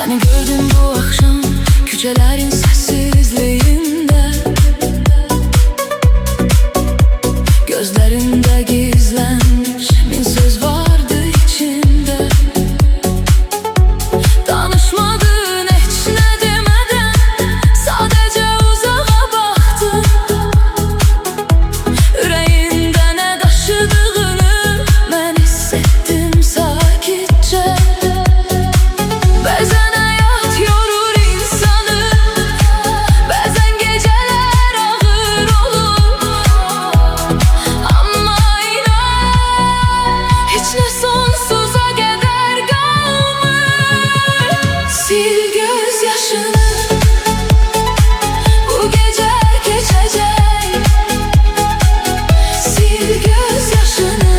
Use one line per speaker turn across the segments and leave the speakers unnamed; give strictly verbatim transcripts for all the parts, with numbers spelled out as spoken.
Seni gördüm bu akşam küçelerin sessizliğinde, gözlerinde gizlenmiş bin söz vardı içinde. Danışmadın hiç ne demeden, sadece uzağa baktın. Ürəyində ne daşıdığını mən hissettim sakitçe. Bəzən həyat yorur insanı, bəzən gecələr ağır olur. Amma inan, heç nə sonsuza qədər qalmır. Sil göz yaşını, bu gecə keçəcək. Sil göz yaşını,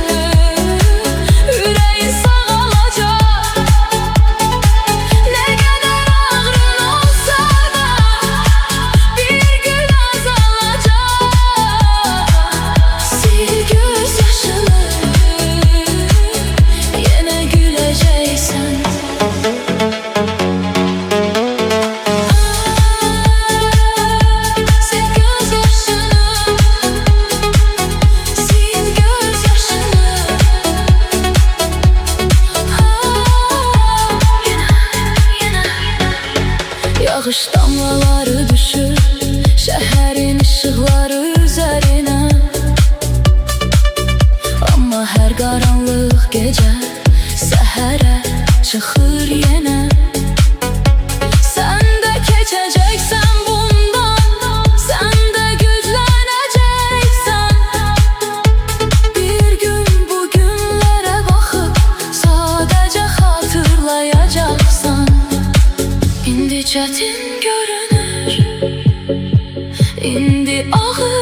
ürəyin sağalacaq. Ne kadar ağrın olsa da bir gün azalacak. Sil göz yaşını, yine güleceksen. Sil göz yaşını, sil göz yaşını. Yağış damlaları düşür şehrin ışıkları üzerine. Ama her karanlık gece səhərə çıxır yenə. Sen de keçeceksen bundan, sen de güçleneceksen. Bir gün bu günlere bakıp sadece hatırlayacaksan. İndi çətin görünür, indi ağır